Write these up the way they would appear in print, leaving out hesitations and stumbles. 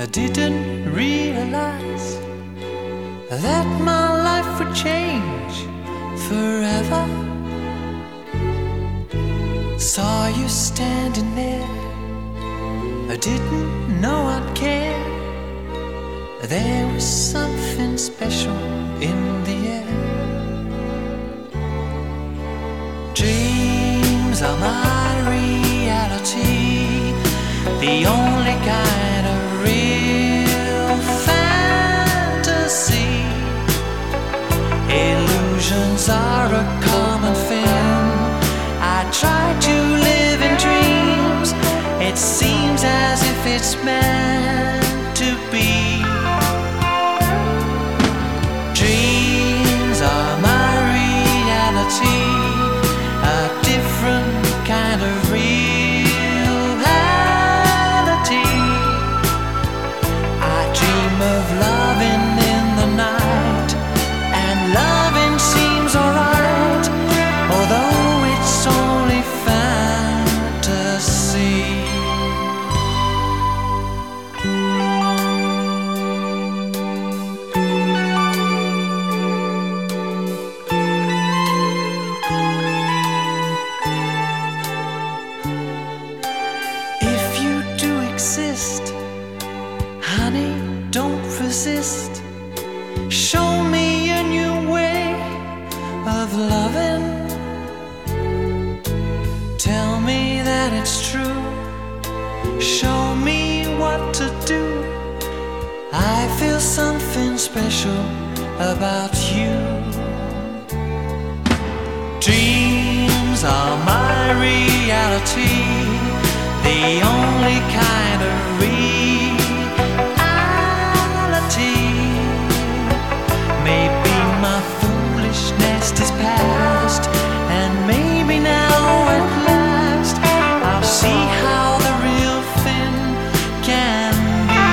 I didn't realize that my life would change forever. Saw you standing there, I didn't know I'd care. There was something special in the air. Dreams are my reality, the only kind of real fantasy. Illusions are a common thing. I try to live in dreams. It seems as if it's meant to be. Dreams are my reality, a different kind of reality. I dream of loving in the night, and loving seems alright, although it's only fantasy. Honey, don't resist. Show me a new way of loving. Tell me that it's true. Show me what to do. I feel something special about you. Dreams are my reality, the only kind of reality. Maybe my foolishness is past, and maybe now at last I'll see how the real thing can be.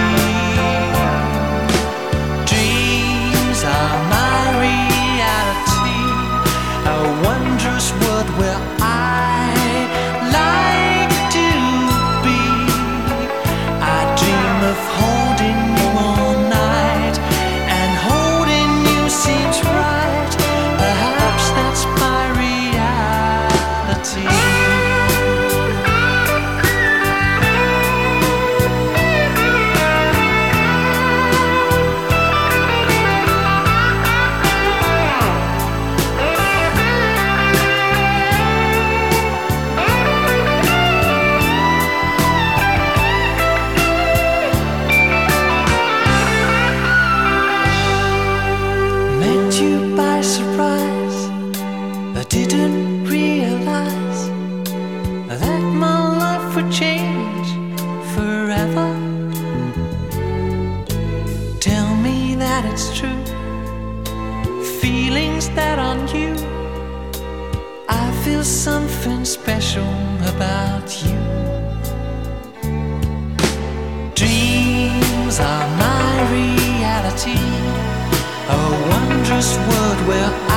Dreams are my reality, a wondrous world where I like to be. I dream of holding you all night, and holding you seems right. Perhaps that's my reality. By surprise, I didn't realize that my life would change forever. Tell me that it's true, feelings that are new. I feel something special about you. Dreams are my reality, a wondrous world where